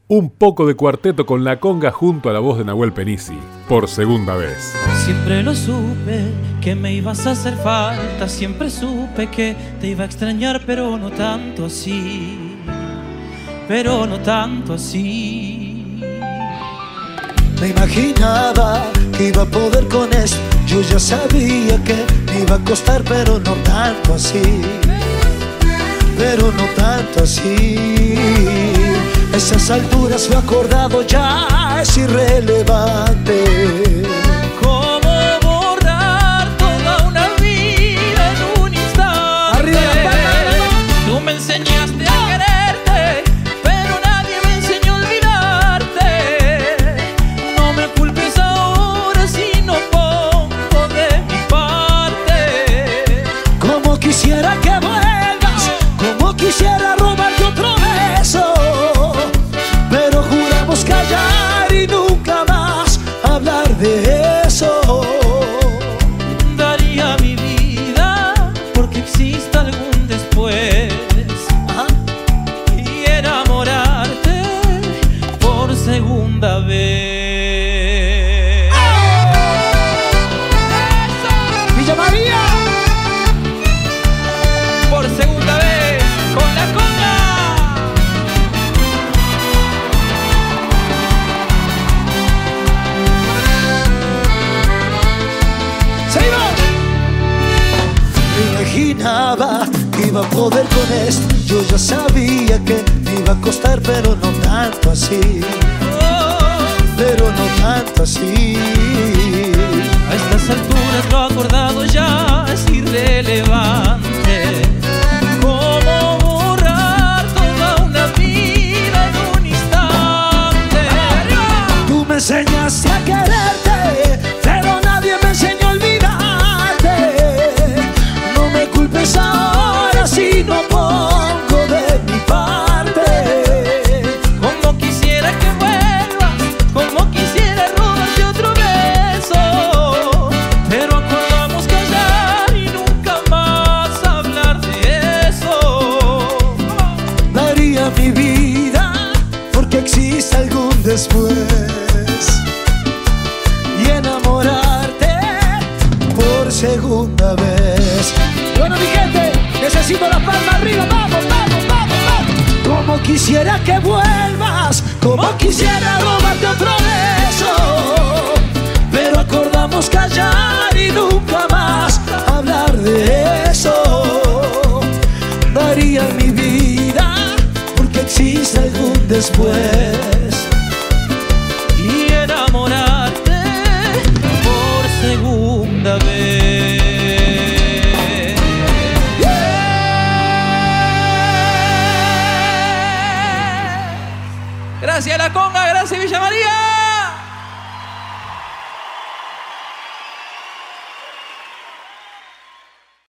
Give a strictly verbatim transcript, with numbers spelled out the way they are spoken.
Un poco de cuarteto con la conga junto a la voz de Nahuel Penisi, por segunda vez. Siempre lo supe, que me ibas a hacer falta. Siempre supe que te iba a extrañar, pero no tanto así. Pero no tanto así. Me imaginaba que iba a poder con esto. Yo ya sabía que me iba a costar, pero no tanto así. Pero no tanto así. A esas alturas lo acordado ya es irrelevante. ¿Cómo borrar toda una vida en un instante? Arriba la palma. Tú me enseñaste a quererte, pero nadie me enseñó a olvidarte. No me culpes ahora si no pongo de mi parte. Como quisiera que vuelvas, como quisiera robarte otro beso, pero juramos callar y nunca más hablar de eso. Daría mi vida porque exista algún después. Ajá. Y enamorarte por segunda vez. ¡Eso! Villa María. Por segunda vez con la conga. ¡Se iba! Me imaginaba que iba a poder con esto. Yo ya sabía que me iba a costar, pero no tanto así. Pero no tanto así. A estas alturas lo acordado ya es irrelevante. ¿Cómo borrar toda una vida en un instante? Tú me enseñaste a quererte, pero nadie me enseñó a olvidarte. No me culpes ahora si no pongo de mi parte. Como quisiera que vuelvas, como quisiera robarte otro beso, pero acordamos callar y nunca más hablar de eso. Daría mi vida porque existe algún después. Y enamorarte por segunda vez. Bueno, mi gente, necesito la palma arriba. Vamos, vamos, vamos, vamos. Como quisiera que vuelvas, como quisiera robarte otro beso, pero acordamos callar y nunca más hablar de eso. Daría mi vida porque existe algún después. Y enamorarte por segunda vez. Gracias La Conga, gracias Villa María.